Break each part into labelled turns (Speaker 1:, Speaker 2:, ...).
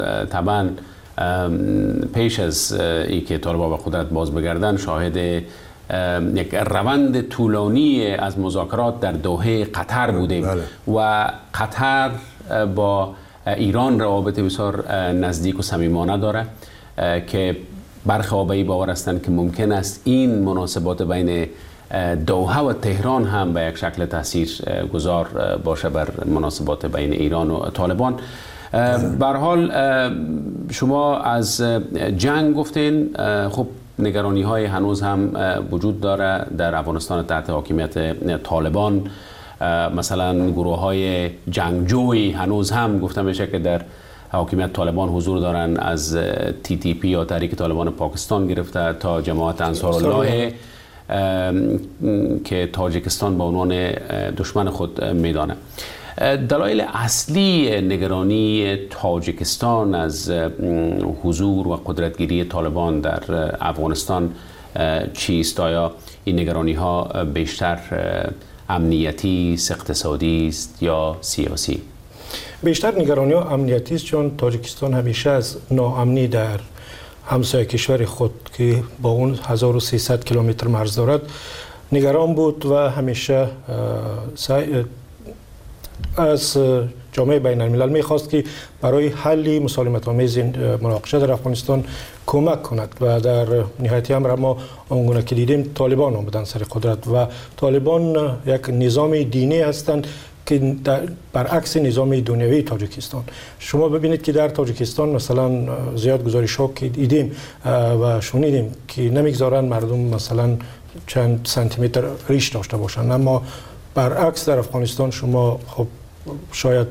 Speaker 1: طبعا پیش از ای که طالبان به قدرت باز بگردن شاهد یک روند طولانی از مذاکرات در دوحه قطر بودیم. و قطر با ایران روابط بسیار نزدیک و صمیمانه داره که برخی آبایی باور هستند که ممکن است این مناسبات بین دوحه و تهران هم به یک شکل تاثیر گذار باشه بر مناسبات بین ایران و طالبان. به هر حال شما از جنگ گفتین، خب نگرانی های هنوز هم وجود داره در افغانستان تحت حاکمیت طالبان. مثلا گروه های جنگجوی هنوز هم گفته میشه که در حاکمیت طالبان حضور دارن، از TTP یا تحریک طالبان پاکستان گرفته تا جماعت انصارالله که تاجیکستان به عنوان دشمن خود میدانه. دلایل اصلی نگرانی تاجیکستان از حضور و قدرتگیری طالبان در افغانستان چیست؟ آیا این نگرانی ها بیشتر امنیتی، اقتصادی است یا سیاسی؟
Speaker 2: بیشتر نگرانی ها امنیتی است، چون تاجیکستان همیشه از ناامنی در همسایه کشور خود که با اون 1300 کیلومتر مرز دارد نگران بود و همیشه از جامعه بین الملل میخواست که برای حل مسالمت آمیز مناقشه در افغانستان کمک کند و در نهایت امر ما آنگونه که دیدیم طالبان آمدن سر قدرت و طالبان یک نظام دینی هستند که برعکس نظام دنیوی تاجیکستان. شما ببینید که در تاجیکستان مثلا زیاد گزارش ها که دیدیم و شنیدیم که نمیگذارن مردم مثلا چند سانتی متر ریش داشته باشند، اما برعکس در افغانستان شما خب شاید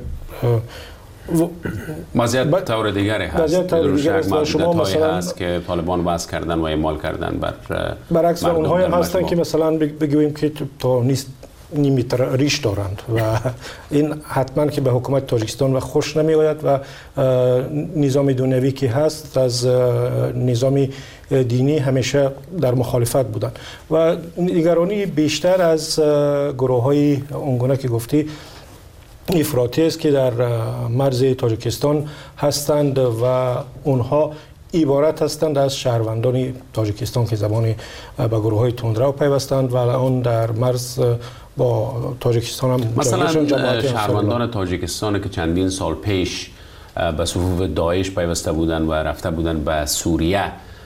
Speaker 1: وضعیت طور دیگری هست. شما مثلا هست که طالبان وضع کردن و اعمال کردن
Speaker 2: برعکس اونها هم هستن که مثلا بگوییم که تا نیست نیمتر ریش دارند و این حتما که به حکومت تاجیکستان و خوش نمی آید و نظام دنیوی که هست از نظام دینی همیشه در مخالفت بودند و نگرانی بیشتر از گروه های اونگونه که گفتی افراطی است که در مرز تاجیکستان هستند و اونها عبارت هستند از شهروندان تاجیکستان که زبان به گروه های تندرو پیوستند و الان در مرز با تاجیکستان هم
Speaker 1: مثلا شهروندان تاجیکستان که چندین سال پیش به صفوف داعش پیوسته بودند و رفته بودند به سوریه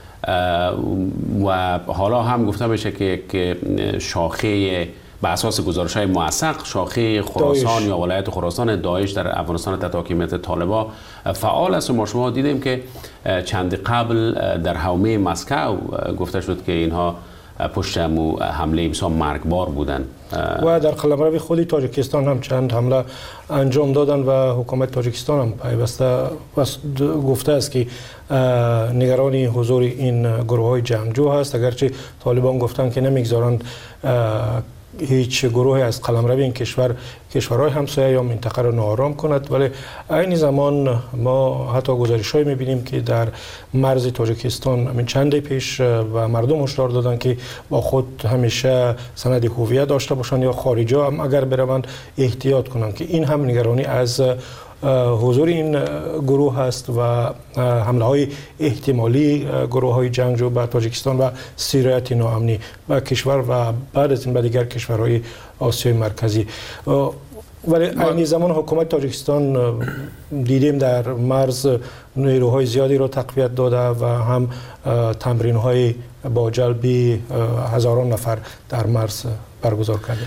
Speaker 1: و حالا هم گفته میشه که شاخه به اساس گزارش‌های موثق شاخه خراسان یا ولایت خراسان داعش در افغانستان تحت حاکمیت طالبان فعال است و ما شما دیدیم که چند قبل در حومه مسکو گفته شد که اینها پشت حمله بسیار مرگبار بودند
Speaker 2: و در قلمرو خود تاجیکستان هم چند حمله انجام دادن و حکومت تاجیکستان هم پیوسته گفته است که نگرانی حضور این گروه های جنگجو هست، اگرچه طالبان گفتن که نمیگذارند هیچ گروهی از قلمرو این کشورهای همسایه یا منطقه را ناآرام کند، ولی این زمان ما حتی گزارش‌هایی می‌بینیم که در مرز تاجیکستان همین چند پیش و مردم هشدار دادن که با خود همیشه سند هویت داشته باشند یا خارجا هم اگر بروند احتیاط کنند که این هم نگرانی از حضور این گروه هست و حمله های احتمالی گروه های جنگجو به تاجیکستان و سیرایت ناامنی و کشور و بعد از این به دیگر کشورهای آسیای مرکزی. ولی این زمان حکومت تاجیکستان دیدیم در مرز نیروهای زیادی را تقویت داده و هم تمرین های با جلب هزاران نفر در مرز برگزار کرده.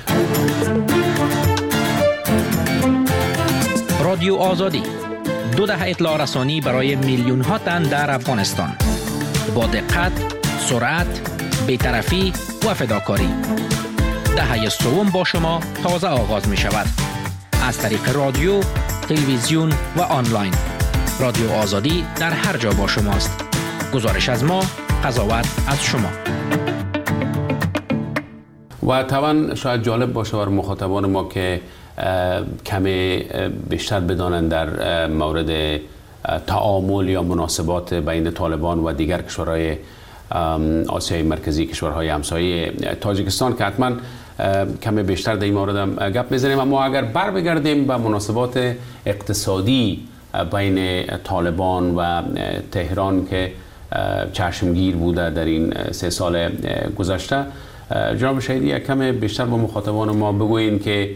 Speaker 3: رادیو آزادی 2 دهه اطلاع رسانی برای میلیون ها تن در افغانستان با دقت، سرعت، بی‌طرفی و فداکاری. دهه سوم با شما تازه آغاز می شود از طریق رادیو، تلویزیون و آنلاین. رادیو آزادی در هر جا با شماست. گزارش از ما، قضاوت از شما.
Speaker 1: و طبعا شاید جالب باشه بر مخاطبان ما که کمی بیشتر بدانند در مورد تعامل یا مناسبات بین طالبان و دیگر کشورهای آسیای مرکزی، کشورهای همسایه تاجیکستان که حتما کمی بیشتر در این مورد هم گپ میزنیم. اما اگر بر بگردیم به مناسبات اقتصادی بین طالبان و تهران که چشمگیر بوده در این 3 سال گذشته. جناب شهیدی یک کم بیشتر با مخاطبان ما بگوییم که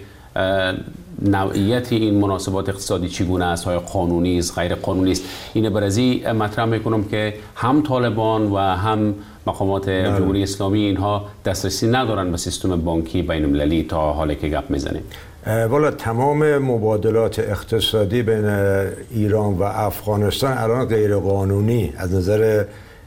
Speaker 1: نوعیت این مناسبات اقتصادی چگونه است؟ های قانونی است، غیر قانونی است؟ اینه برازی مطرح میکنم که هم طالبان و هم مقامات جمهوری اسلامی اینها دسترسی ندارن به سیستم بانکی بین المللی تا حالی که گپ میزنیم.
Speaker 4: والا تمام مبادلات اقتصادی بین ایران و افغانستان الان غیر قانونی از نظر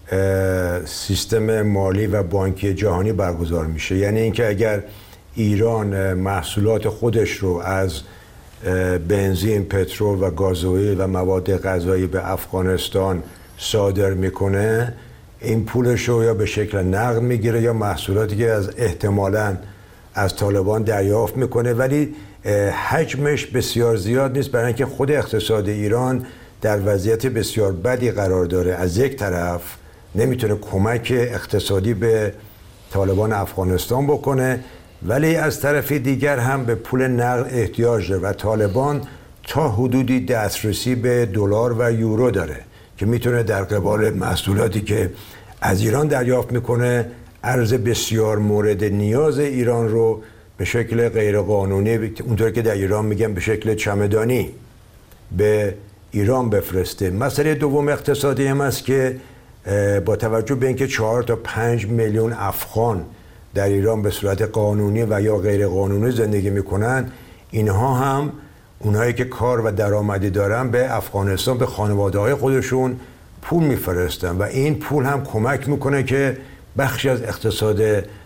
Speaker 4: سیستم مالی و بانکی جهانی برگزار میشه. یعنی اینکه اگر ایران محصولات خودش رو از بنزین، پترول و گازوئیل و مواد غذایی به افغانستان صادر میکنه، این پولش رو یا به شکل نقد میگیره یا محصولاتی که از احتمالاً از طالبان دریافت میکنه، ولی حجمش بسیار زیاد نیست، برای اینکه خود اقتصاد ایران در وضعیت بسیار بدی قرار داره. از یک طرف نمیتونه کمک اقتصادی به طالبان افغانستان بکنه، ولی از طرف دیگر هم به پول نقد احتیاج داره و طالبان تا حدودی دسترسی به دلار و یورو داره که میتونه در قبال محصولاتی که از ایران دریافت میکنه ارز بسیار مورد نیاز ایران رو به شکل غیرقانونی، اونطور که در ایران میگن به شکل چمدانی، به ایران بفرسته. مسئله دوم اقتصادی هم است که با توجه به اینکه 4 تا 5 میلیون افغان در ایران به صورت قانونی و یا غیر قانونی زندگی میکنن، اینها هم اونهایی که کار و درآمدی دارن به افغانستان به خانواده‌های خودشون پول میفرستن و این پول هم کمک میکنه که بخشی از اقتصاد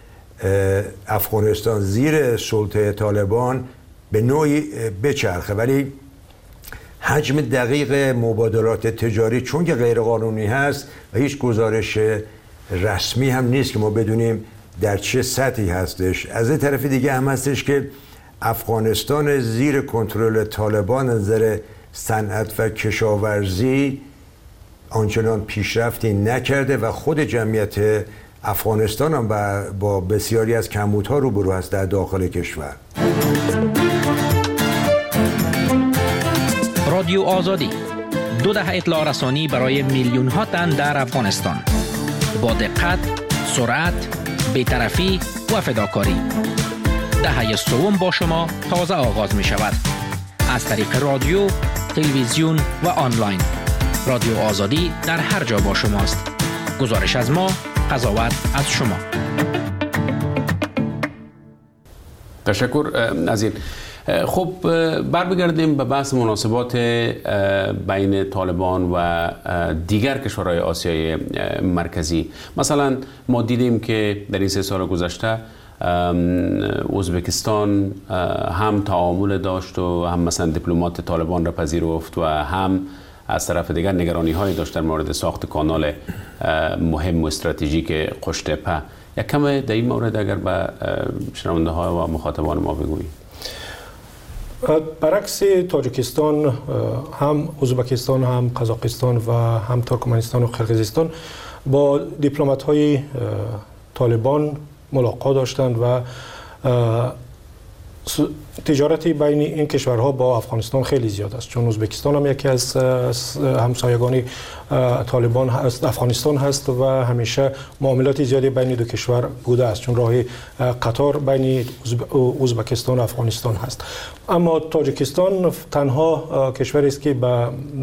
Speaker 4: افغانستان زیر سلطه طالبان به نوعی بچرخه. ولی حجم دقیق مبادلات تجاری چون که غیر قانونی هست و هیچ گزارش رسمی هم نیست که ما بدونیم در چه سطحی هستش. از این طرف دیگه هم هستش که افغانستان زیر کنترل طالبان از نظر صنعت و کشاورزی آنچنان پیشرفتی نکرده و خود جمعیت افغانستان هم با بسیاری از کمبودها روبرو است در داخل کشور.
Speaker 3: رادیو آزادی 2 دهه اطلاع رسانی برای میلیون ها تن در افغانستان با دقت، سرعت، بی‌طرفی و فداکاری. دهه سوم با شما تازه آغاز می شود از طریق رادیو، تلویزیون و آنلاین. رادیو آزادی در هر جا با شماست. گزارش از ما، قضاوت از شما.
Speaker 1: تشکر از این. خب برگردیم به بحث مناسبات بین طالبان و دیگر کشورهای آسیای مرکزی. مثلا ما دیدیم که در این 3 سال گذشته ازبکستان هم تعامل داشت و هم مثلا دیپلمات طالبان را پذیرفت و هم از طرف دیگر نگرانی هایی داشت در مورد ساخت کانال مهم و استراتژیک قشتپه. یک کم در این مورد اگر به شنونده ها و مخاطبان ما بگویید.
Speaker 2: برعکس تاجیکستان، هم ازبکستان، هم قزاقستان و هم ترکمنستان و قرقیزستان با دیپلمات های طالبان ملاقات داشتند و تجارتی بین این کشورها با افغانستان خیلی زیاد است، چون ازبکستان هم یکی از همسایگان طالبان هست، افغانستان هست و همیشه معاملات زیادی بین دو کشور بوده است، چون راه قطار بین ازبکستان و افغانستان هست. اما تاجیکستان تنها کشوری است که به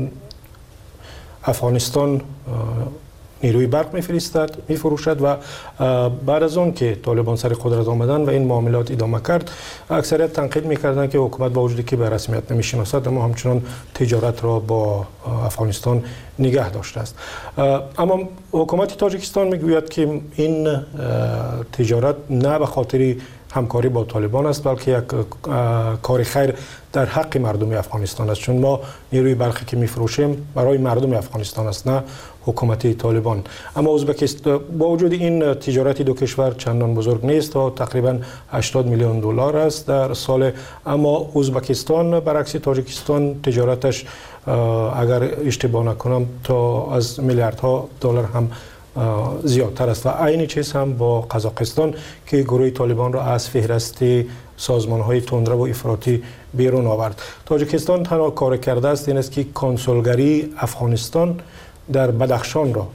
Speaker 2: افغانستان نیروی برق میفروشد و بعد از اون که طالبان سر قدرت آمدن و این معاملات ادامه کرد، اکثریت تنقید میکردن که حکومت با وجودی که به رسمیت نمیشناسد اما همچنان تجارت را با افغانستان نگه داشته است. اما حکومت تاجیکستان میگوید که این تجارت نه به خاطر همکاری با طالبان است، بلکه یک کار خیر در حق مردم افغانستان است، چون ما نیروی برقی که میفروشیم برای مردم افغانستان است، نه حکومت طالبان. اما ازبکستان با وجود این تجارت دو کشور چندان بزرگ نیست و تقریبا 80 میلیون دلار است در سال، اما ازبکستان برعکس تاجیکستان تجارتش اگر اشتباه نکنم تا از میلیاردها دلار هم زیادتر است و عین چیز هم با قزاقستان که گروه طالبان را از فهرست سازمان‌های تندرو و افراطی بیرون آورد. تاجیکستان تنها کار کرده است این است که کنسولگری افغانستان در بدخشان را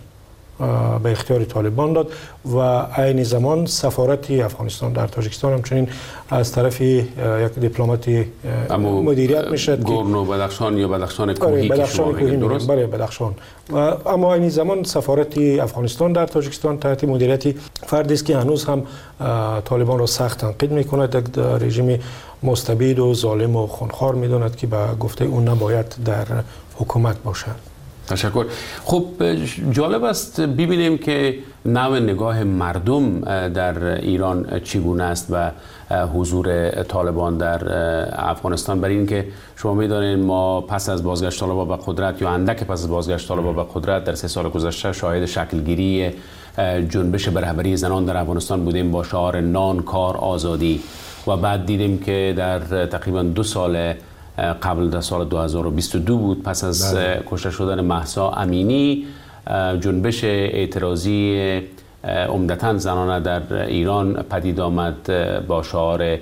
Speaker 2: به اختیار طالبان داد و عین زمان سفارت افغانستان در تاجیکستان همچنین از طرف یک دیپلمات مدیریت میشد
Speaker 1: گورنو بدخشان یا بدخشان کوهی که شما بگید درست؟
Speaker 2: بله بدخشان. اما عین زمان سفارت افغانستان در تاجیکستان تحت مدیریت فردی است که هنوز هم طالبان را سخت تنقید میکند، یک رژیم مستبد و ظالم و خونخوار میداند که به گفته اون نباید در حکومت باشد.
Speaker 1: تشکر. خب جالب است ببینیم که نوع نگاه مردم در ایران چگونه است و حضور طالبان در افغانستان. برای اینکه شما می‌دانید ما پس از بازگشت طالبان به قدرت یا اندک پس از بازگشت طالبان به قدرت در 3 سال گذشته شاهد شکلگیری جنبش به رهبری زنان در افغانستان بودیم با شعار نان، کار، آزادی و بعد دیدیم که در تقریبا 2 سال قبل در سال 2022 بود پس از کشته شدن مهسا امینی جنبش اعتراضی عمدتاً زنانه در ایران پدید آمد با شعار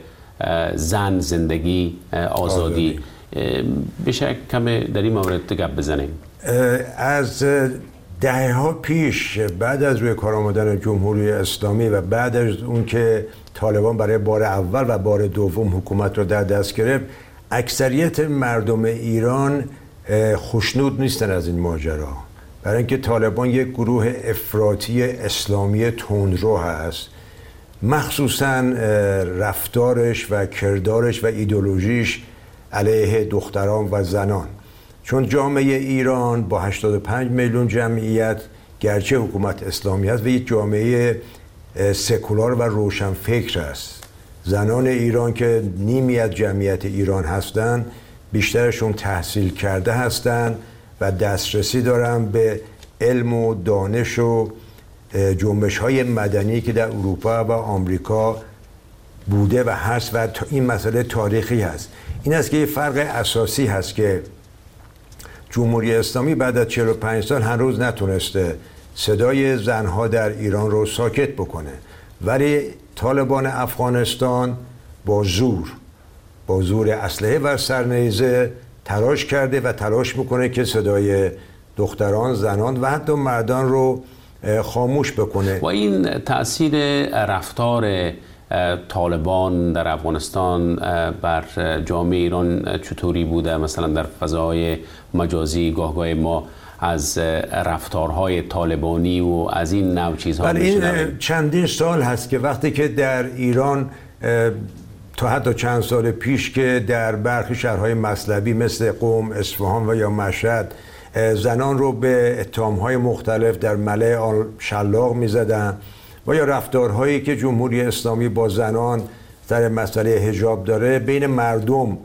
Speaker 1: زن، زندگی، آزادی. بشه کم در این مورد گپ بزنیم؟
Speaker 4: از دهه‌ها پیش بعد از روی کار آمدن جمهوری اسلامی و بعد از اون که طالبان برای بار اول و بار دوم حکومت را در دست گرفت، اکثریت مردم ایران خوشنود نیستن از این ماجرا، برای اینکه طالبان یک گروه افراطی اسلامی تندرو هست، مخصوصا رفتارش و کردارش و ایدئولوژیش علیه دختران و زنان. چون جامعه ایران با 85 میلیون جمعیت گرچه حکومت اسلامی هست و یک جامعه سکولار و روشنفکر است. زنان ایران که نیمی از جمعیت ایران هستند بیشترشون تحصیل کرده هستند و دسترسی دارن به علم و دانش و جنبش‌های مدنی که در اروپا و آمریکا بوده و هست و این مسئله تاریخی هست. این است که یه فرق اساسی هست که جمهوری اسلامی بعد از 45 سال هنوز نتونسته صدای زنها در ایران رو ساکت بکنه، ولی طالبان افغانستان با زور اسلحه و سرنیزه تلاش کرده و تلاش میکنه که صدای دختران، زنان و حتی مردان رو خاموش بکنه.
Speaker 1: و این تأثیر رفتار طالبان در افغانستان بر جامعه ایران چطوری بوده؟ مثلا در فضای مجازی گاهگاه ما از رفتارهای طالبانی و از این نوع چیزها
Speaker 4: این چندین سال هست که وقتی که در ایران تا حتی چند سال پیش که در برخی شهرهای مطلبی مثل قم، اصفهان و یا مشهد زنان رو به اتهامهای مختلف در ملأ شلاق می‌زدن و یا رفتارهایی که جمهوری اسلامی با زنان در مسئله حجاب داره بین مردم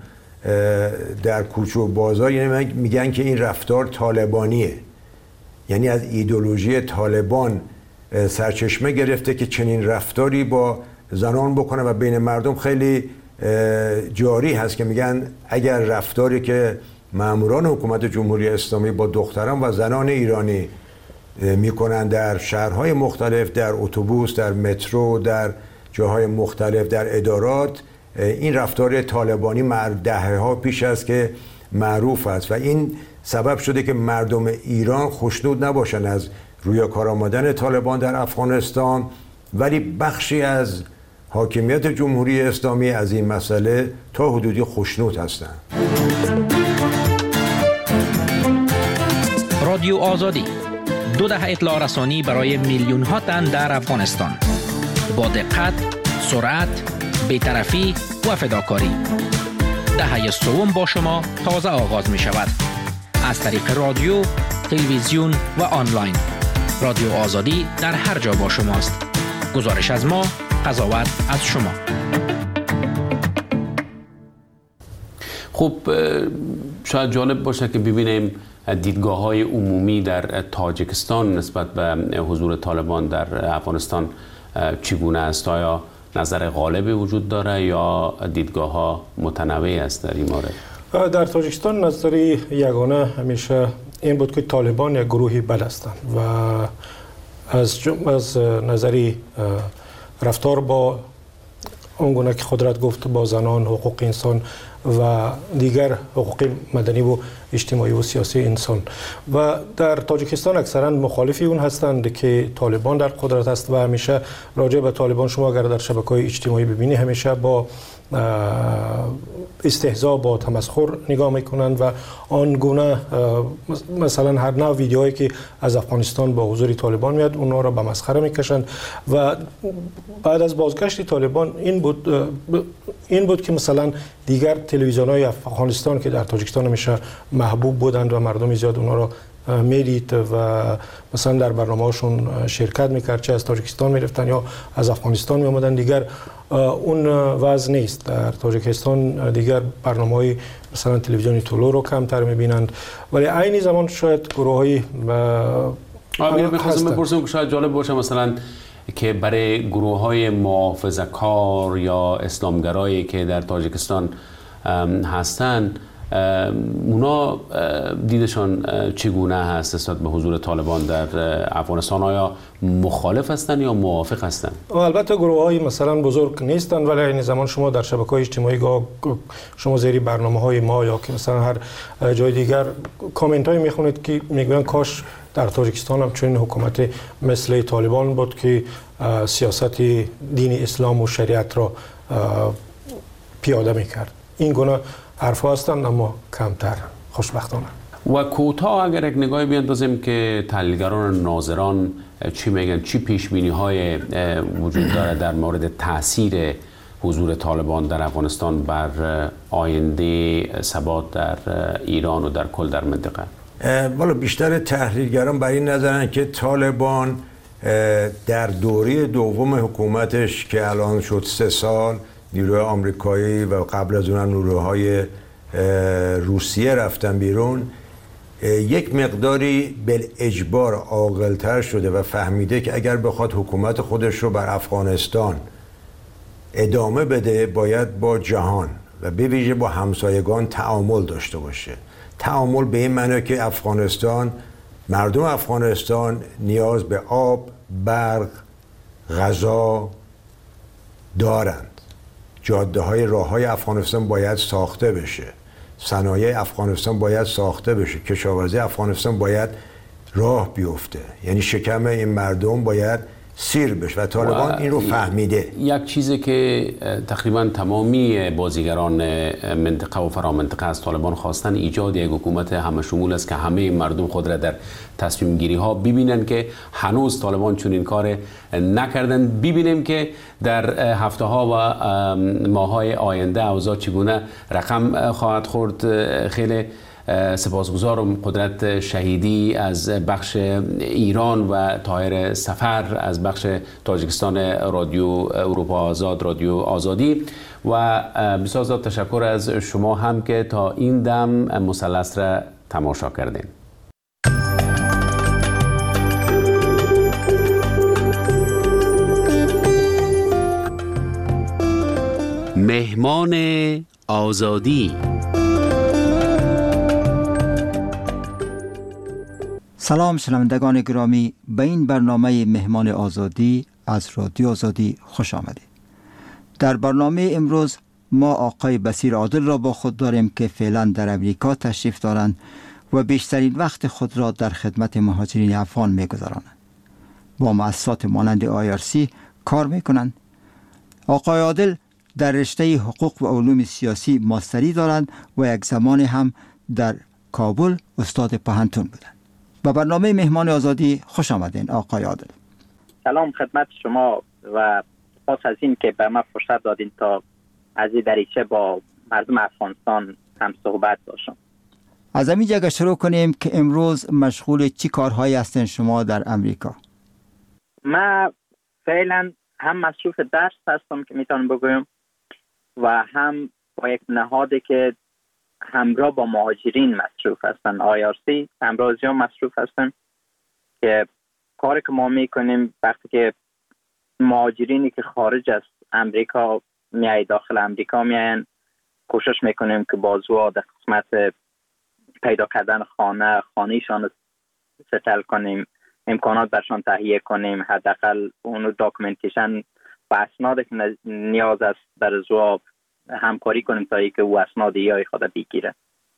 Speaker 4: در کوچه و بازار، یعنی میگن که این رفتار طالبانیه، یعنی از ایدئولوژی طالبان سرچشمه گرفته که چنین رفتاری با زنان بکنه و بین مردم خیلی جاری هست که میگن اگر رفتاری که ماموران حکومت جمهوری اسلامی با دختران و زنان ایرانی میکنن در شهرهای مختلف، در اتوبوس، در مترو، در جاهای مختلف، در ادارات، این رفتار طالبانی دهه‌ها پیش است که معروف است و این سبب شده که مردم ایران خوشنود نباشن از روی کار آمدن طالبان در افغانستان، ولی بخشی از حاکمیت جمهوری اسلامی از این مسئله تا حدودی خوشنود هستند.
Speaker 3: رادیو آزادی 2 دهه اطلاع رسانی برای میلیون ها تن در افغانستان با دقت، سرعت، بی‌طرفی و فداکاری. دهه سوم با شما تازه آغاز می شود از طریق رادیو، تلویزیون و آنلاین. رادیو آزادی در هر جا با شماست. گزارش از ما، قضاوت از شما.
Speaker 1: خب شاید جالب باشه که ببینیم دیدگاه‌های عمومی در تاجیکستان نسبت به حضور طالبان در افغانستان چگونه است؟ آیا نظر غالبی وجود داره یا دیدگاه‌ها متنوع است در این مورد؟
Speaker 2: در تاجیکستان نظر یگانه همیشه این بود که طالبان یک گروهی بد هستند و از نظری رفتار با اونگونه که قدرت گفت با زنان، حقوق انسان و دیگر حقوق مدنی و اجتماعی و سیاسی انسان. و در تاجیکستان اکثرا مخالفی اون هستند که طالبان در قدرت است و همیشه راجع به طالبان شما اگر در شبکه‌های اجتماعی ببینی همیشه با استهزا با تمسخر نگاه میکنند و آنگونه مثلا هر نوع ویدیوهایی که از افغانستان با حضور طالبان میاد اونها را به مسخره میکشند. و بعد از بازگشت طالبان این بود که مثلا دیگر تلویزیون‌های افغانستان که در تاجیکستان همیشه محبوب بودند و مردم زیاد اونها را میدید و مثلا در برنامه‌هاشون شرکت میکرد، چه از تاجیکستان میرفتن یا از افغانستان میآمدن. دیگر اون وضع نیست. در تاجیکستان دیگر برنامه‌های مثلا تلویزیونی طلوع رو کمتر میبینند، ولی عین زمان شاید گروه‌های
Speaker 1: می‌خواستم بپرسم که شاید جالب باشه مثلا که برای گروه‌های محافظه‌کار یا اسلامگرایی که در تاجیکستان هستند اونا دیدشان چگونه هست نسبت به حضور طالبان در افغانستان؟ آیا مخالف هستند یا موافق هستند؟
Speaker 2: البته گروه‌های مثلا بزرگ نیستند، ولی این زمان شما در شبکه‌های اجتماعی شما زیر برنامه‌های ما یا که مثلا هر جای دیگر کامنت‌های می‌خونید که میگن کاش در تاجیکستان هم چنین حکومت مثل طالبان بود که سیاست دین اسلام و شریعت را پیاده می‌کرد. این گونه حرف هستند اما کمتر خوشبختانه.
Speaker 1: و کوتاه اگر یک نگاهی بیاندازیم که تحلیلگران ناظران چی میگن، چی پیشبینی‌های وجود داره در مورد تاثیر حضور طالبان در افغانستان بر آینده ثبات در ایران و در کل در منطقه؟
Speaker 4: والا بیشتر تحلیلگران بر این نظرن که طالبان در دوره دوم حکومتش که الان شد 3 سال، نیروهای آمریکایی و قبل از اونم نیروهای روسیه رفتن بیرون، یک مقداری بالاجبار عاقل‌تر شده و فهمیده که اگر بخواد حکومت خودش رو بر افغانستان ادامه بده باید با جهان و به ویژه با همسایگان تعامل داشته باشه. تعامل به این معنی که مردم افغانستان نیاز به آب، برق، غذا دارند. جاده های راه های افغانستان باید ساخته بشه، صنایع افغانستان باید ساخته بشه، کشاورزی افغانستان باید راه بیفته، یعنی شکم این مردم باید سیر بشه و طالبان این رو فهمیده.
Speaker 1: یک چیزی که تقریبا تمامی بازیگران منطقه و فرامنطقه از طالبان خواستن ایجاد یک حکومت همه شمول است که همه مردم خود را در تصمیم گیری ها ببینن که هنوز طالبان چون این کار نکردن. ببینیم که در هفته ها و ماه های آینده اوضاع چگونه رقم خواهد خورد. خیلی سپاسگزارم قدرت شهیدی از بخش ایران و طاهر سفر از بخش تاجیکستان رادیو اروپا آزاد، رادیو آزادی، و بسیار زیاد تشکر از شما هم که تا این دم مثلث را تماشا کردین. مهمان آزادی.
Speaker 5: سلام شنوندگان گرامی، به این برنامه مهمان آزادی از رادیو آزادی خوش آمدید. در برنامه امروز ما آقای بصیر عادل را با خود داریم که فعلا در امریکا تشریف دارند و بیشترین وقت خود را در خدمت مهاجرین افغان می‌گذرانند. با مؤسسات مانند IRC کار می‌کنند. آقای عادل در رشته حقوق و علوم سیاسی ماستری دارند و یک زمان هم در کابل استاد پوهنتون بودند. با برنامه مهمان آزادی خوش آمدین آقای عادل.
Speaker 6: سلام خدمت شما و سپاس از این که به ما فرصت دادین تا از این دریچه با مردم افغانستان هم صحبت باشم.
Speaker 5: از همین جگه شروع کنیم که امروز مشغول چی کارهایی هستین شما در امریکا؟
Speaker 6: من فعلا هم مصروف درس هستم که میتونم بگویم و هم با یک نهادی که همراه با مهاجرین مصروف هستن، IRC همراهی هم مصروف هستن که کاری که ما میکنیم وقتی که مهاجرینی که خارج از امریکا میای داخل امریکا میاین، کوشش میکنیم که بازوها در قسمت پیدا کردن خانهشان ستل کنیم، امکانات برشان تهیه کنیم، حداقل اونو داکومنتیشن و اسنادی که نیاز است در ضبط همکاری کنیم تا اینکه او اسناد یا خود بگیره.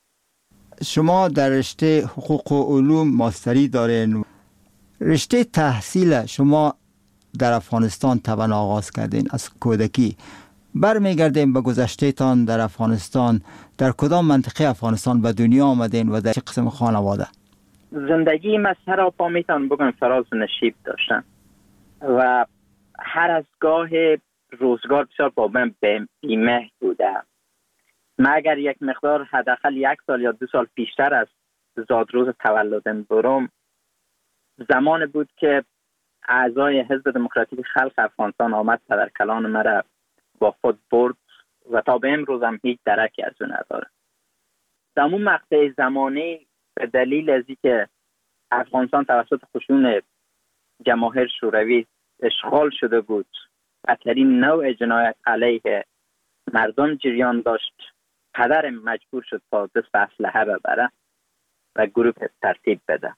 Speaker 5: شما در رشته حقوق و علوم ماستری دارین. رشته تحصیل شما در افغانستان طبعا آغاز کردین از کودکی. برمیگردیم به گذشته تان در افغانستان. در کدام منطقه افغانستان به دنیا آمدین و در چه قسم خانواده؟
Speaker 6: زندگی من سراپا میتونم بگم فراز و نشیب داشتم و هر از گاه روزگار بسیار با من بیمه بوده. من اگر یک مقدار حداقل 1 سال یا 2 سال پیشتر از زادروز تولدم برم، زمان بود که اعضای حزب دموکراتیک خلق افغانستان آمد پدرکلان مرا با خود برد و تا به امروز هم هیچ درکی از اون نداره. در اون مقطع زمانی به دلیل از اینکه افغانستان توسط خشون جماهیر شوروی اشغال شده بود، بدترین نوع جنایت علیه مردم جریان داشت، پدرم مجبور شد تا دست به اسلحه ببره و گروه ترتیب بده.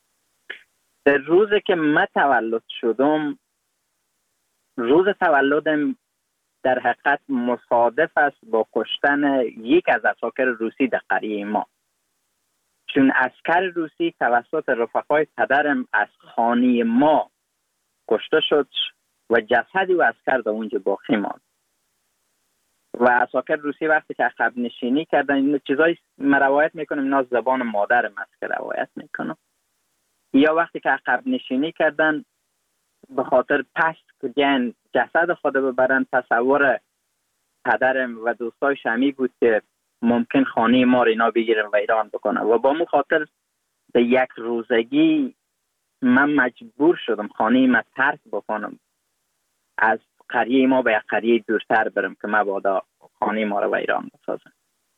Speaker 6: در روزی که من تولد شدم، روز تولدم در حقیقت مصادف است با کشتن یک از عساکر روسی در قریه ما، چون عسکر روسی توسط رفقای پدرم از خانه ما کشته شد و جسد و عسکر در اونجا باقی ماند. و عساکر روسی وقتی که عقب نشینی کردن، این چیزایی من روایت میکنم، اینا زبان مادرم است که روایت میکنم، یا وقتی که عقب نشینی کردن به خاطر پست که جسد خود ببرن، تصور پدرم و دوستای شمی بود که ممکن خانه ما رو اینا بگیرن و ایران بکنن و با مو خاطر به 1 روزگی من مجبور شدم خانه ما ترک بکنم، از قریه ما به یک قریه دورتر برم که مبادا خانه ما رو و ایران بسازم.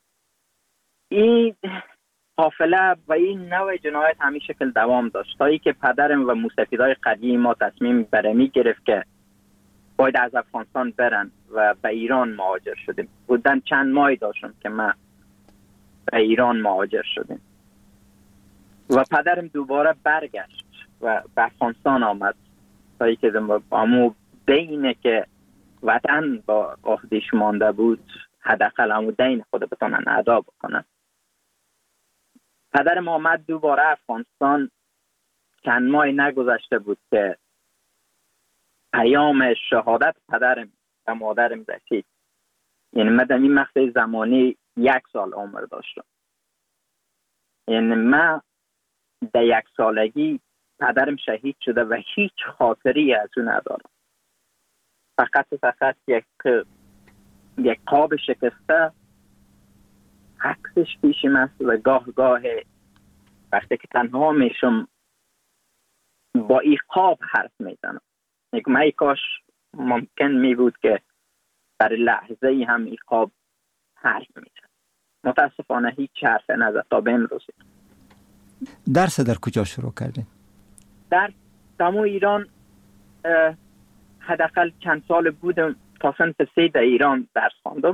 Speaker 6: این حافله و این نوع جنایت همین شکل دوام داشت تا ای که پدرم و موسفیدای قریه ما تصمیم برمی گرفت که باید از افغانستان برن و به ایران مهاجر شدیم. بودن چند ماهی داشتم که من به ایران مهاجر شدیم و پدرم دوباره برگشت و به افغانستان آمد تا ای که امو دینه که وطن با عهدش مانده بود، حداقل امو دین خود بتونن ادا بکنن. پدرم آمد دوباره افغانستان. چند ماهی نگذشته بود که پیام شهادت پدرم و مادرم رسید. یعنی من در این مقطع زمانی 1 سال عمر داشتم. یعنی من در 1 سالگی پدرم شهید شده و هیچ خاطری از اون ندارم. فقط یک قاب شکسته عکسش پیشم است و گاه وقتی که تنها میشم با این قاب حرف میزنم. من کاش ممکن می بود که در لحظه ای هم این قاب حرف میزن. متاسفانه هیچ حرف نزد تا به امروز.
Speaker 5: درس در کجا شروع کردین؟
Speaker 6: در دمو ایران حداقل چند سال بودم، تا صنف 3 در ایران درس خواندم.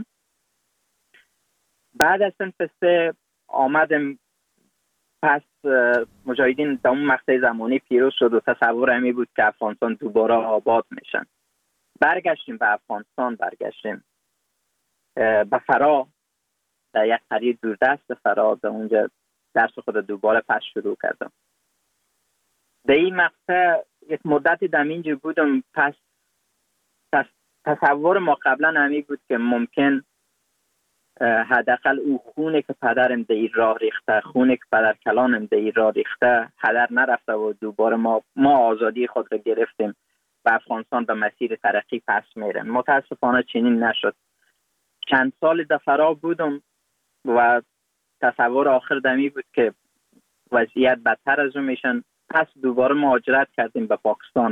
Speaker 6: بعد از صنف 3 آمدم، پس مجاهدین در اون مقطع زمانی پیروز شد و تصور همی بود که افغانستان دوباره آباد میشن. برگشتیم به افغانستان، برگشتیم به فرا، در یک قریه دوردست فرا، در اونجا درس خود دوباره پس شروع کردم. در این مقطع یک مدتی در اینجا بودم. پس تصور ما قبلا همی بود که ممکن حداقل او خونه که پدرم در این راه ریخته، خونه که پدرکلانم در این راه ریخته هدر نرفته و دوباره ما آزادی خود را گرفتیم و افغانستان به مسیر ترقی پس میرم. متاسفانه چنین نشد. چند سال در فرا بودم و تصور آخر دمی بود که وضعیت بدتر از اون میشن. پس دوباره مهاجرت کردیم به پاکستان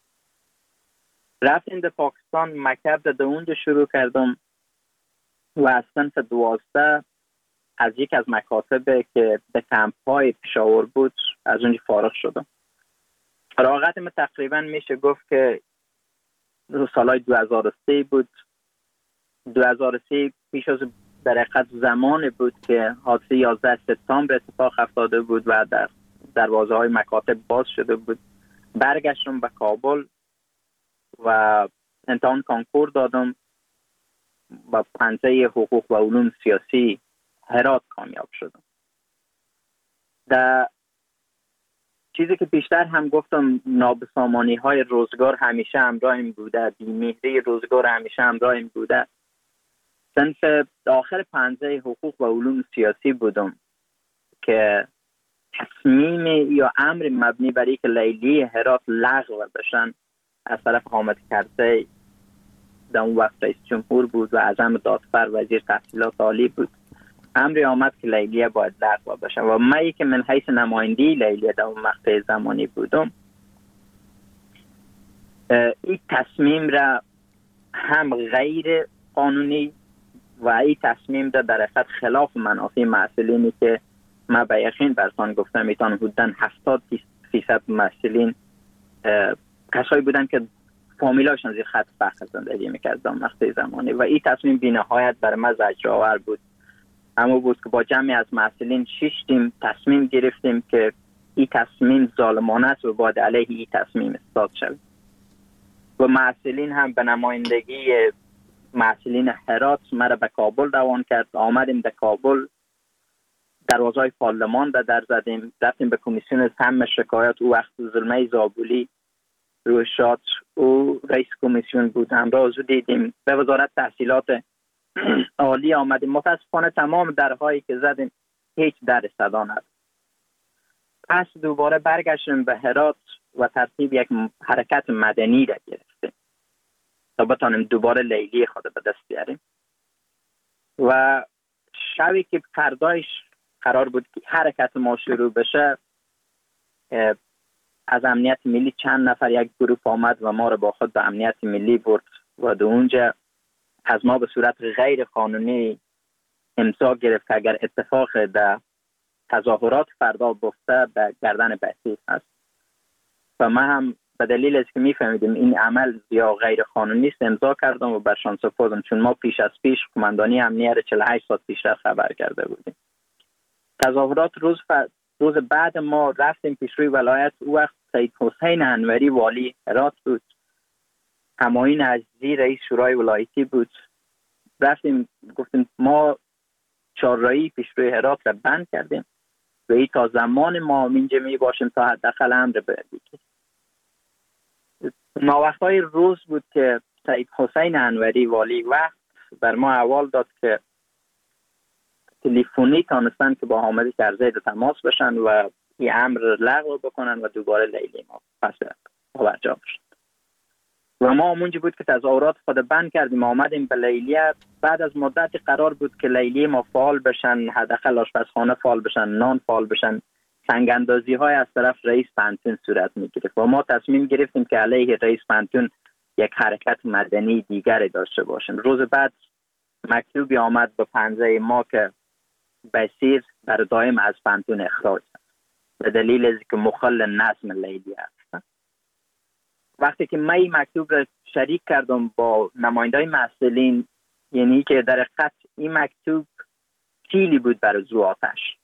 Speaker 6: رفتیم به پاکستان. مکتب در اونجا شروع کردم و از صنف 12 از یک از مکاتب که به کمپ‌های پشاور بود از اونجا فارغ شدم. فراغتم تقریبا میشه گفت که سالهای 2003 بود. 2003 پیش از در حقیقت زمان بود که حادثه 11 سپتامبر اتفاق افتاده بود و در دروازه های مکاتب باز شده بود. برگشتم به کابل و امتحان کانکور دادم و پنجه حقوق و علوم سیاسی هرات کامیاب شدم. در چیزی که بیشتر هم گفتم، نابسامانی های روزگار همیشه همراهیم بوده، بی‌مهری روزگار همیشه همراهیم بوده. صنف آخر پنجه حقوق و علوم سیاسی بودم که تصمیم یا امر مبنی بر اینکه لیلی هرات لغو بشن از طرف حامد کرزی در اون وقت رئیس جمهور بود و اعظم دادفر وزیر تحصیلات عالی بود، امری آمد که لیلی باید لغو بشه و من که من حیث نمایندی لیلی در اون مقطع زمانی بودم، این تصمیم را هم غیر قانونی و این تصمیم را در حقیقت خلاف منافع مسئولینی که من به یقین برسان گفتم میتونم بودن 70% مسئولین کسایی بودن که فامیلاشون زیر خط فقر زندگی میکرد در مقطع زمانی و این تصمیم بی‌نهایت برای من زجرآور بود. اما بود که با جمعی از مسئولین 6 تیم تصمیم گرفتیم که این تصمیم ظالمانه است و باید علیه این تصمیم اصلاح شود و مسئولین هم به نمایندگی مسئولین هرات مرا به کابل روان کرد. آمدیم در کابل، دروازهای پارلمان در زدیم، رفتیم به کمیسیون سم شکایات. او وقت زلمه زابولی روی شاد او رئیس کمیسیون بود، همراه او دیدیم. به وزارت تحصیلات عالی آمدیم. متاسفانه تمام درهایی که زدیم هیچ در صدا نداد. پس دوباره برگشتیم به هرات و ترتیب یک حرکت مدنی را گرفتیم تا بتانیم دوباره لیلی خود به دست بیاریم. و شبی که فردایش قرار بود که حرکت ما شروع بشه، از امنیت ملی چند نفر یک گروه آمد و ما رو با خود به امنیت ملی برد و در اونجا از ما به صورت غیر قانونی امضا گرفت که اگر اتفاق در تظاهرات فردا بیفته به گردن بحثی است. و من هم به دلیل از که میفهمیدیم این عمل یا غیر قانونی است امضا کردم و برشان سپردم، چون ما پیش از پیش قماندانی امنیت 48 ساعت پیشتر خبر کرده بودیم. تظاهرات روز بعد ما رفتیم پیشروی ولایت. او وقت سید حسین انوری والی هرات بود، همایون عزیزی رئیس شورای ولایتی بود. رفتیم گفتیم ما چهارراهی پیشروی هرات را بند کردیم و این تا زمان ما اینجا می باشیم تا حداقل امر بگیریم. ماوقتهای روز بود که سید حسین انوری والی وقت بر ما احوال داد که تلفنی تانستن که با حامد کرزی تماس بشن و این امر لغو بکنن و دوباره لیلی ما پس برجا بشن. و ما اونجا بود که تظاهرات خود بند کردیم، آمدیم به لیلیه. بعد از مدتی قرار بود که لیلی ما فعال بشن، حداقل آشپزخانه فعال بشن، نان فعال بشن. سنگ اندازی های از طرف رئیس پانتون صورت میگرفت و ما تصمیم گرفتیم که علیه رئیس پانتون یک حرکت مدنی دیگری داشته باشیم. روز بعد مکتوبی آمد به پنجه ما که بسیر در دائم از پانتون اخراج به دلیل از که مخل نظم لیلی است. وقتی که من این مکتوب را شریک کردم با نمایندای مسئولین، یعنی که در حقیقت این مکتوب کیلی بود برای زو آتش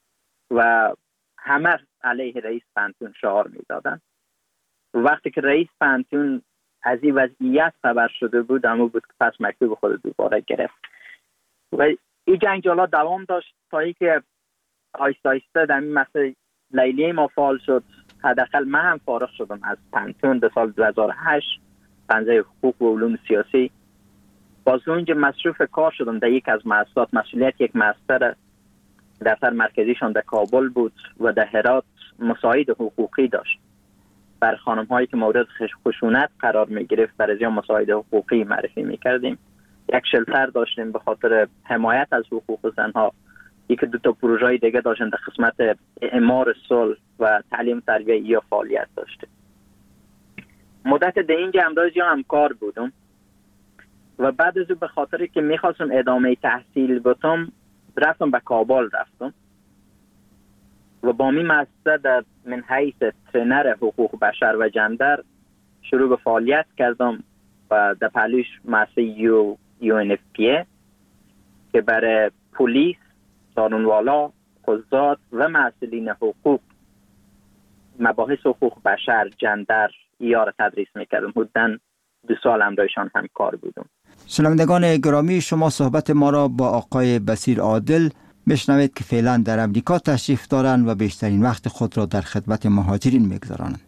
Speaker 6: و همه علیه رئیس پانتون شعار میدادن. وقتی که رئیس پانتون از این وضعیت خبر شده بود، اما بود که پس مکتوب خود دوباره گرفت و این جنجالات دوام داشت تا اینکه آیسته آیسته در این مقطع لیلی ما فعال شد. حداقل من هم فارغ شدم از پانتون در سال 2008 پنجه حقوق و علوم سیاسی. باز اونجا مصروف کار شدم در یک از مؤسسات. مسئولیت یک مؤسسه دفتر مرکزیشان در کابل بود و در هرات مساعد حقوقی داشت. بر خانم هایی که مورد خشونت قرار می گرفت برای مساعد حقوقی معرفی می کردیم. یک شلتر داشتیم به خاطر حمایت از حقوق زنها. یک دو تا پروژه دیگه داشتیم در قسمت اعمار صلح و تعلیم تربیه یا فعالیت داشتیم. مدت در اینجا امروزی همکار بودم و بعد از به خاطر که میخواستم ادامه تحصیل بتم رفتم به کابل رفتم و با می مؤسسه در من حیث ترینر حقوق بشر و جندر شروع به فعالیت کردم و در پهلوش مؤسسه UNFPA که برای پلیس، قانونوالا، قضات و مسئولین حقوق مباحث حقوق بشر، جندر یا را تدریس میکردم. حدوداً 2 سال همراهشان هم کار بودم.
Speaker 5: شنوندگان گرامی، شما صحبت ما را با آقای بصیر عادل میشنوید که فعلا در امریکا تشریف دارند و بیشترین وقت خود را در خدمت مهاجرین میگذرانند.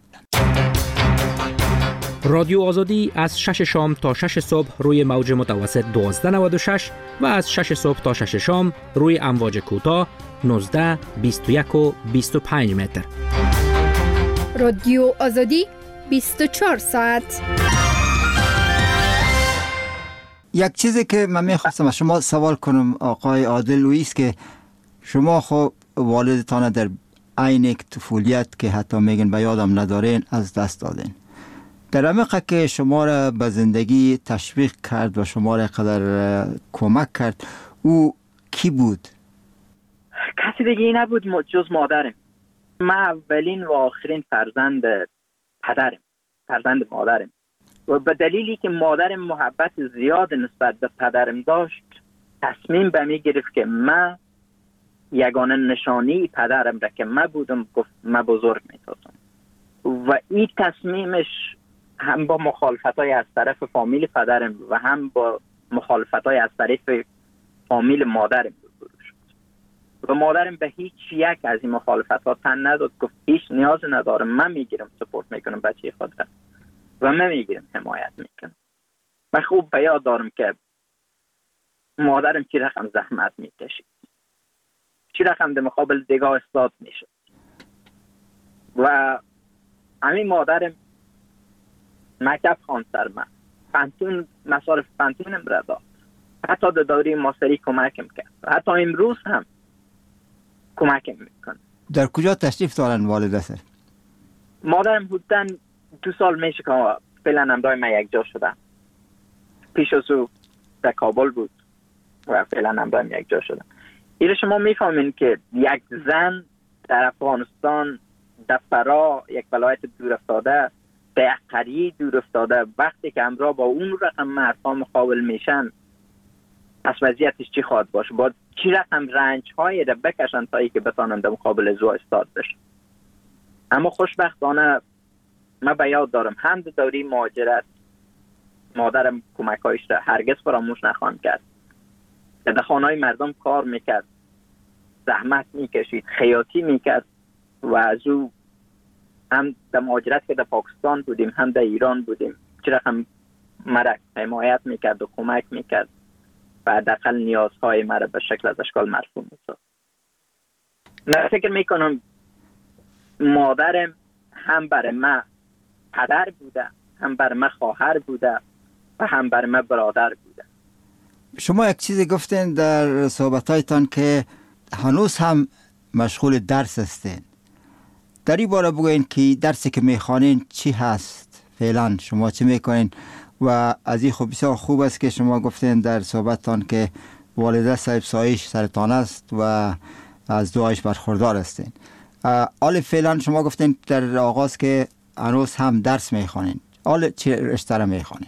Speaker 3: رادیو آزادی از 6 شام تا 6 صبح روی موج متوسط 1296 و از 6 صبح تا 6 شام روی امواج کوتاه 19، 21 و 25 متر.
Speaker 7: رادیو آزادی 24 ساعت.
Speaker 5: یک چیزی که من میخواستم از شما سوال کنم آقای عادل است که شما خب والدتان در عین طفولیت که حتی میگن به یادم ندارین از دست دادین. در عمق که شما را به زندگی تشویق کرد و شما را قدر کمک کرد، او کی بود؟
Speaker 6: کسی دیگه نبود جز مادرم. من اولین و آخرین فرزند پدرم، فرزند مادرم. و به دلیلی که مادرم محبت زیاد نسبت به پدرم داشت، تصمیم به می گرفت که من یگانه نشانی پدرم را که من بودم گفت من بزرگ می سازم. و این تصمیمش هم با مخالفتای از طرف فامیل پدرم و هم با مخالفتای از طرف فامیل مادرم روبرو شد. و مادرم به هیچ یک از این مخالفتات تن نداد، گفت هیچ نیاز ندارم، من میگیرم سپورت میکنم بچه خود را و من میگیرم حمایت میکنم. من خوب به یاد دارم که مادرم چی رقم زحمت میکشید، چی رقم در مقابل دیگاه استاد میشد. و همین مادرم مکتب خواند سر من، پانتون مصارف پانتونم را داد، حتی در دوره ماستری کمکم کرد، حتی امروز هم کمکم میکنه.
Speaker 5: در کجا تشریف دارن والدتر؟
Speaker 6: مادرم بودن 2 سال میشه که فعلا همراه من یک جا شدن. پیش از او در کابل بود و فعلا همراه من یک جا شدن. ایره شما میفهمین که یک زن در افغانستان، در فرا، یک ولایت دور افتاده، در یک قریه دور افتاده، وقتی که همراه با اون رقم مردها مقابل میشن، از وضعیتش چی خواهد باشه؟ با چی رقم رنج هایی را بکشن تا ای که بتانن در مقابل زو استاد بشن. اما خوشبختانه من به یاد دارم هم در دوره مهاجرت مادرم کمکایش را هرگز فراموش نخواهد کرد. در خانه‌های مردم کار میکرد، زحمت میکشید، خیاطی میکرد و از او هم در مهاجرت که در پاکستان بودیم هم در ایران بودیم چرا هم مرا حمایت میکرد و کمک میکرد و حداقل نیازهای مرا به شکل از اشکال مرفوع میساخت. من فکر میکنم مادرم هم برای من پدر بوده، هم برای من خواهر بوده و هم برای من برادر بوده.
Speaker 5: شما یک چیزی گفتین در صحبتایتان که هنوز هم مشغول درس هستین. در این باره بگوین که درسی که میخوانین چی هست؟ فعلا شما چی میکنین؟ و از این خوب بسیار خوب است که شما گفتین در صحبتتان که والده صاحب سایش سرطان است و از دعایش برخوردار هستین. حال فعلا شما گفتین در آغاز که هنوز هم درس میخوانین. حال چه رشته را میخوانین؟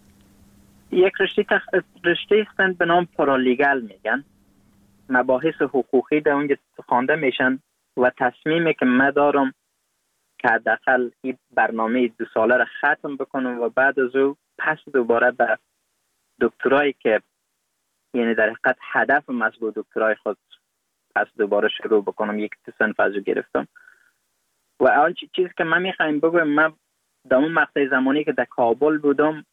Speaker 6: یک رشته هستند به نام پارالیگل میگن. مباحث حقوقی در اونجا خوانده میشن و تصمیمی که من دارم که حداقل این برنامه 2 ساله را ختم بکنم و بعد از او پس دوباره به دکترایی که یعنی در حقیقت هدف مطلوب دکترای خود پس دوباره شروع بکنم. یک صنف از او گرفتم و اون چیزی که من میخوایم بگویم، من در اون مقطع زمانی که در کابل بودم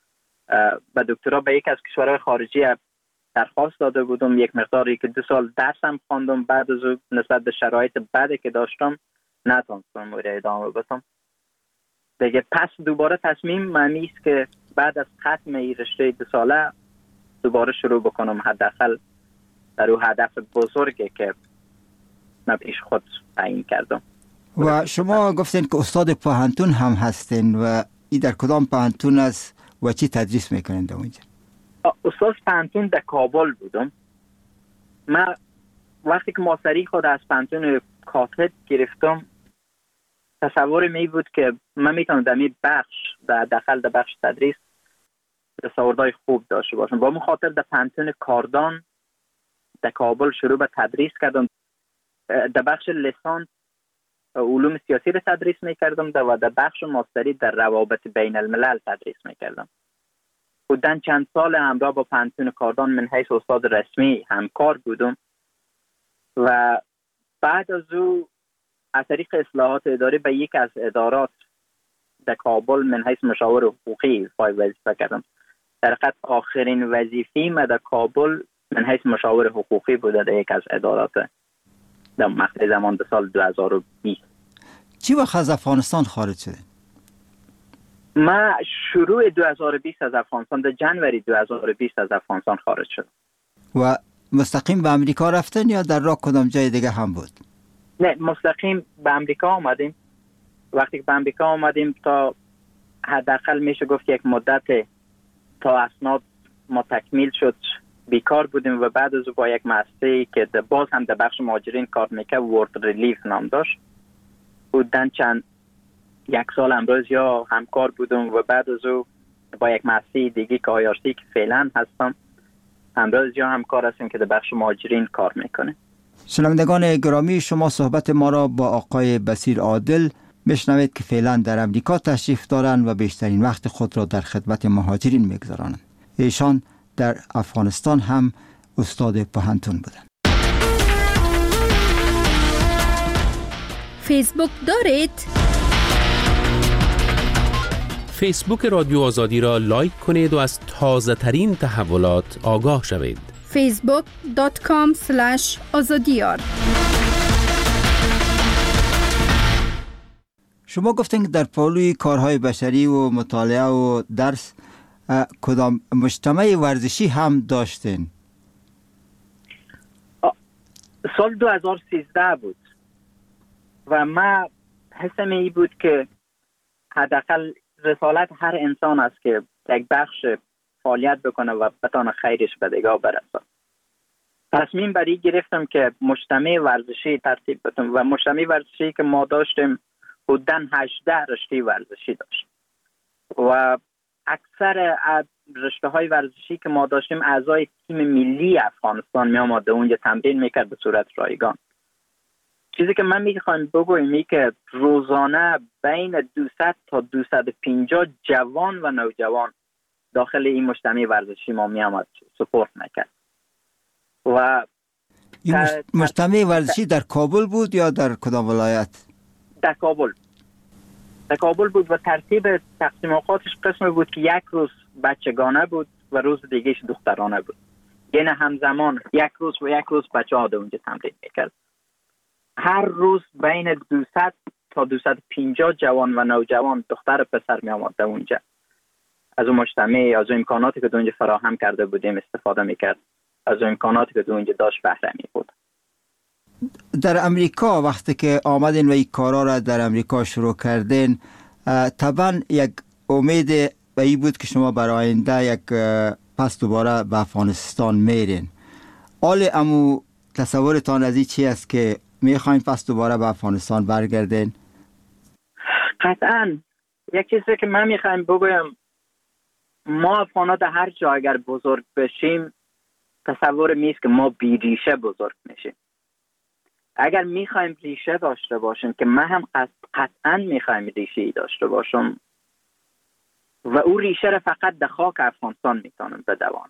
Speaker 6: به دکترا به یک از کشورهای خارجی درخواست داده بودم، یک مقداری که 2 سال درسم خواندم، بعد از او نسبت به شرایط بعدی که داشتم نتونستم ادامه بدم دیگه. پس دوباره تصمیم معنی است که بعد از ختم این رشته 2 ساله دوباره شروع بکنم، حداقل در اون هدف بزرگی که من پیش خود تعیین کردم.
Speaker 5: و شما گفتین که استاد پوهنتون هم هستین و این در کدام پوهنتون است و چی تدریس میکنین در اونجا؟
Speaker 6: استاد پوهنتون در کابل بودم. من وقتی که ماستری خود از پوهنتون کاتد گرفتم تصور می بود که من میتونم در این بخش در داخل در بخش تدریس تصوردهای خوب داشته باشم. با مخاطر در پوهنتون کاردان در کابل شروع به تدریس کردم. در بخش لیسانس علوم سیاسی را تدریس میکردم و در بخش ماستری در روابط بین الملل تدریس میکردم. بودن چند سال همراه با پانتون کاردان من حیث استاد رسمی همکار بودم و بعد از او از طریق اصلاحات اداری به یک از ادارات در کابل من حیث مشاور حقوقی وظیفه کردم. در حقیقت آخرین وظیفه‌ای من در کابل من حیث مشاور حقوقی بوده در یک از ادارات در مقطع زمان در سال 2020.
Speaker 5: چی وقت از افغانستان خارج شده؟
Speaker 6: من شروع 2020 از افغانستان، در جنوری 2020 از افغانستان خارج شدم.
Speaker 5: و مستقیم به امریکا رفتن یا در راه کدام جای دیگه هم بود؟
Speaker 6: نه، مستقیم به امریکا آمدیم. وقتی که به امریکا آمدیم تا حداقل میشه گفت یک مدت تا اسناد ما تکمیل شد بیکار بودیم و بعد از با یک مؤسسه‌ای که باز هم در بخش مهاجرین کار میکرد، ورد ریلیف نام داشت، بودن چند یک سال امروز یا همکار بودم و بعد از او با یک مؤسسه دیگه که آیارسی که فعلا هستم امروز یا همکار هستیم که در بخش مهاجرین کار میکنه.
Speaker 5: شنوندگان گرامی، شما صحبت ما را با آقای بصیر عادل میشنوید که فعلا در امریکا تشریف دارند و بیشترین وقت خود را در خدمت مهاجرین میگذرانند. ایشان در افغانستان هم استاد پوهنتون بودند.
Speaker 7: فیسبوک دارید؟
Speaker 8: فیسبوک رادیو آزادی را لایک کنید و از تازه ترین تحولات آگاه شوید.
Speaker 7: facebook.com/azadiyar.
Speaker 5: شما گفتین که در پالوی کارهای بشری و مطالعه و درس کدام مجتمع ورزشی هم داشتین؟
Speaker 6: سال 2013 بود و من حسم ای بود که حداقل رسالت هر انسان است که یک بخش فعالیت بکنه و بتانه خیرش به دیگه برسه. تصمیم بر این گرفتم که مجتمع ورزشی ترتیب بدم و مجتمع ورزشی که ما داشتیم بودن 18 رشته ورزشی داشت و اکثر رشته های ورزشی که ما داشتیم اعضای تیم ملی افغانستان می آمد اونجا تمرین میکرد به صورت رایگان. چیزی که من میخوایم بگویم این که روزانه بین 200 تا 250 جوان و نوجوان داخل این مجتمع ورزشی ما می آمد سپورت میکرد. و
Speaker 5: مجتمع ورزشی در کابل بود یا در کدام ولایت؟
Speaker 6: در کابل بود و ترتیب تقسیم اوقاتش قسم بود که یک روز بچگانه بود و روز دیگهش دخترانه بود. یعنی همزمان یک روز بچه ها اونجا تمرین میکرد. هر روز بین 200 تا 250 جوان و نوجوان دختر و پسر می آمد اونجا. از اون مجتمع، از اون امکاناتی که اونجا فراهم کرده بودیم استفاده میکرد. از اون امکاناتی که اونجا داشت بهره می بود.
Speaker 5: در امریکا وقتی که آمدین و این کارا را در امریکا شروع کردین، طبعا یک امید به این بود که شما برای آینده یک پس دوباره به افغانستان میرین. حال امو تصورتان از این چی است که میخواین پس دوباره به افغانستان برگردین؟
Speaker 6: قطعا یک چیزی که من میخوایم بگویم، ما افغانا در هر جا اگر بزرگ بشیم تصور میست که ما بی ریشه بزرگ میشیم. اگر میخوایم ریشه داشته باشیم که من هم قطعا میخوایم ریشه داشته باشم و او ریشه را فقط در خاک افغانستان میتونم بدوان.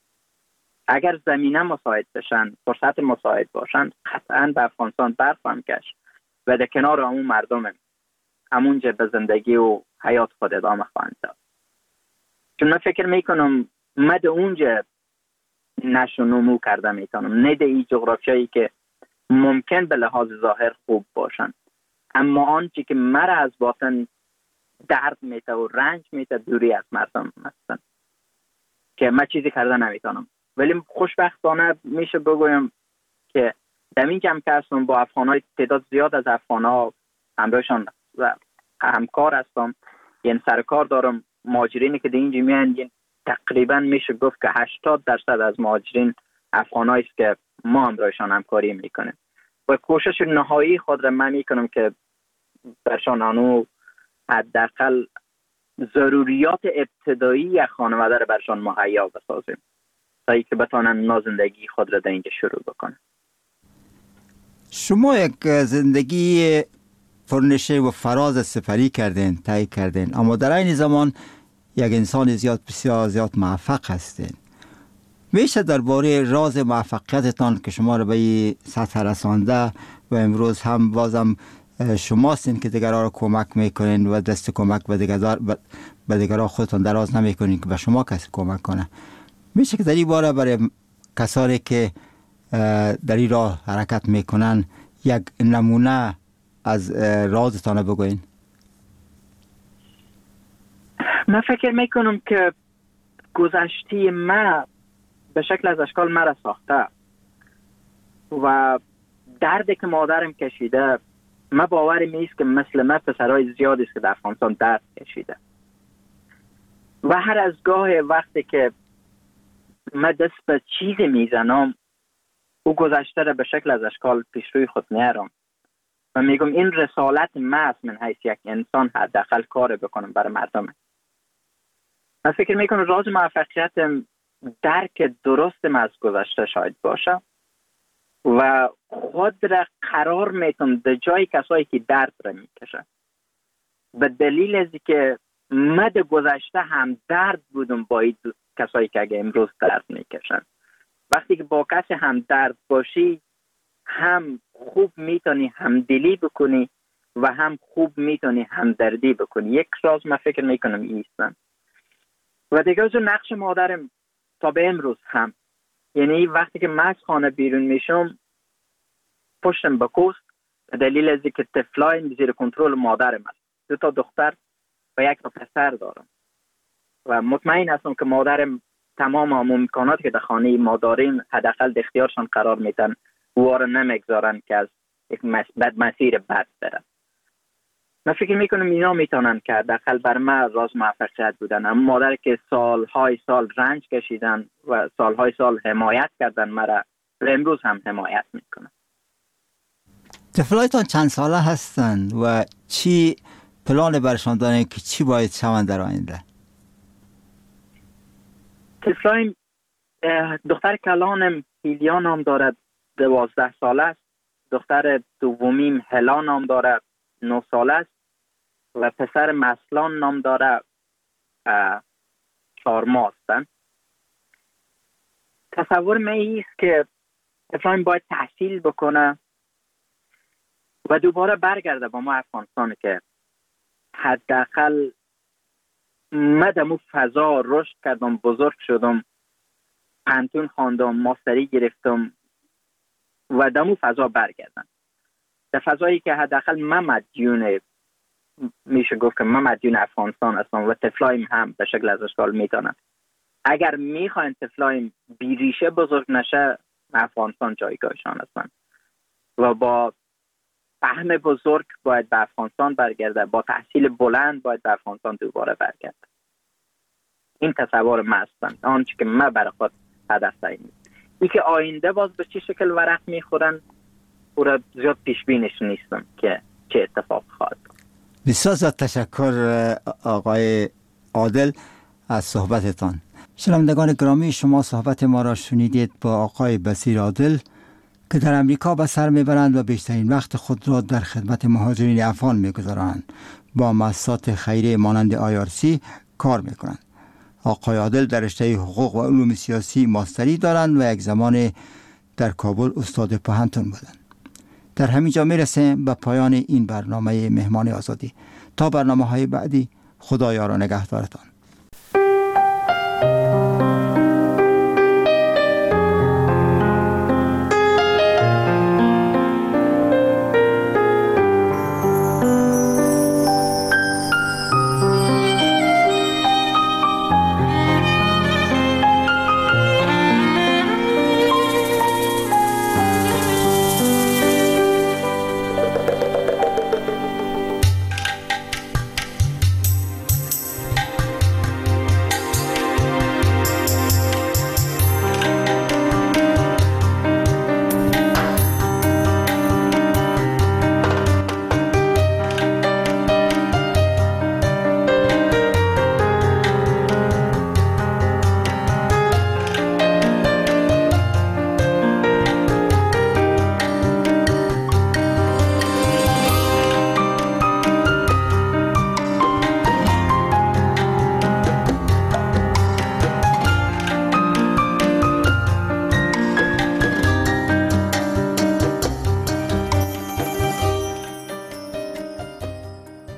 Speaker 6: اگر زمینه مساعد بشن، فرصت مساعد باشن، قطعا به افغانستان برخواهم گشت و در کنار همون مردم همونجا به زندگی و حیات خود ادامه خواهند داد. چون من فکر میکنم من در اونجا نشو نمو کرده میتونم، نه در این جغرافیایی که ممکن به لحاظ ظاهر خوب باشن، اما آنچه که مرا از باطن درد میته و رنج میته دوری از مردم هستن که من چیزی کرده نمیتونم. ولی خوشبختانه میشه بگویم که در این جمع که هستم با افغانای تعداد زیاد از افغانا همراهشان و همکار هستم، یعنی سرکار دارم. مهاجرینی که در اینجا میان تقریبا میشه گفت که 80% از مهاجرین افغانایی است که ما همراهشان همکاری میکنیم و کوشش نهایی خود را من میکنم که برشان آنو حداقل ضروریات ابتدایی یک خانواده را برشان مهیا بسازیم تا اینکه بتوانند نازندگی خود را در اینجا شروع بکنن.
Speaker 5: شما یک زندگی فرنشه و فراز سپری کردین، طی کردین، اما در این زمان یک انسان بسیار زیاد موفق هستین. میشه درباره راز موفقیتتان که شما رو به این سطح رسانده و امروز هم بازم شماستین که دیگرها رو کمک میکنین و دست کمک به دیگرها خودتان دراز نمیکنین که به شما کسی کمک کنه، میشه که در این باره برای کسانی که در این راه حرکت میکنن یک نمونه از رازتان بگوین؟
Speaker 6: من فکر میکنم که گذشته ما به شکل از اشکال مرا ساخته و دردی که مادرم کشیده، من باورم نیست که مثل من پسرهای زیادی است که در افغانستان درد کشیده و هر از گاه وقتی که من دست به چیزی میزنم او گذشته را به شکل از اشکال پیش روی خود میارم و میگم این رسالت من است، من حیث یک انسان حداقل کار بکنم برای مردم. من فکر میکنم راز موفقیتم درک درستم از گذشته شاید باشه و خود را قرار میتونم در جای کسایی که درد را میکشه، به دلیل از که من در گذشته هم درد بودم با این کسایی که اگه امروز درد میکشن. وقتی که با کسی هم درد باشی هم خوب میتونی همدلی بکنی و هم خوب میتونی همدردی بکنی. یک راز من فکر میکنم ایستن و دیگه از نقش مادرم تا به امروز هم، یعنی وقتی که من از خانه بیرون میشم پشتم به کوست به دلیل از که طفلایم زیر کنترل مادرم است. 2 دختر و 1 پسر دارم و مطمئن هستم که مادرم تمام امکاناتی که در خانه ما داریم حداقل در اختیارشان قرار میدن و رو نمیگذارن که از یک مسیر بد بره. من فکر میکنم اینا میتونن که حداقل بر من راز موفقیت بودن. اما مادر که سالهای سال رنج کشیدن و سالهای سال حمایت کردن مرا و امروز هم حمایت میکنن.
Speaker 5: طفلایتان چند ساله هستند و چی پلان برشان دارین که چی باید شوند در آینده؟
Speaker 6: طفلایم دختر کلانم هیلیا نام دارد 12 ساله است، دختر دومیم هلا نام دارد 9 ساله است و پسر مسلان نام دارد 4 ماه هستند. تصور من ایست که طفلایم باید تحصیل بکنه و دوباره برگرده با ما افغانستان که حداقل من دمو فضا رشد کردم، بزرگ شدم، پانتون خواندم، ماستری گرفتم و دمو فضا برگردم. در فضایی که حداقل من مدیون، میشه گفت که من مدیون افغانستان هستم و طفلایم هم به شکل از اشکال میتونن. اگر میخواین طفلایم بیریشه بزرگ نشه، افغانستان جایگاهشان هستن و با فهم بزرگ باید به افغانستان برگرده، با تحصیل بلند باید به افغانستان دوباره برگرده. این تصور من هستن، آنچه که من برای خود هدف تعیین. این که آینده باز به چه شکل ورق میخورن او را زیاد پیش بینش نیستم که چه اتفاق خواهد.
Speaker 5: بسیار زیاد تشکر آقای عادل از صحبتتان. شنوندگان گرامی، شما صحبت ما را شنیدید با آقای بصیر عادل که در امریکا به سر میبرند و بیشترین وقت خود را در خدمت مهاجرین افغان میگذارند. با مؤسسات خیریه مانند IRC کار میکنند. آقای عادل در رشته حقوق و علوم سیاسی ماستری دارند و یک زمان در کابل استاد پوهنتون بودند. در همین جا میرسیم به پایان این برنامه مهمان آزادی. تا برنامه‌های بعدی، خدایا را نگهدارتان.